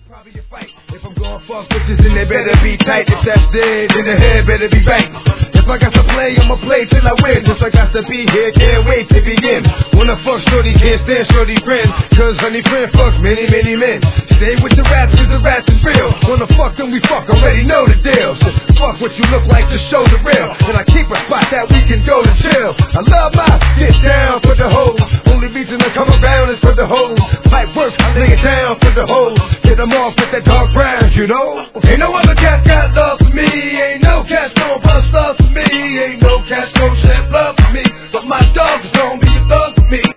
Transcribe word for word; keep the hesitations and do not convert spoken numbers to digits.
Probably a fight. If I'm going fuck bitches, then they better be tight. If that's dead, then the head better be right. If I got to play, I'ma play till I win. Just I got to be here, can't wait to begin. Wanna fuck shorty, can't stand shorty friend. Cause honey friend fucks many, many men. Stay with the rats, cause the rats is real. Wanna fuck them, we fuck, already know the deal. So fuck what you look like, just show the real. And I keep a spot that we can go to chill. I love my get down for the hoes. Only reason I come around is for the hoes. Pipe works, I lay it down for the hoes. Get them off with that dark brown, you know. Ain't no other cat got love for me. Ain't no cat gon' bust love for me. Ain't no cat gon' shed blood for me. But my dog is gon' be a thug for me.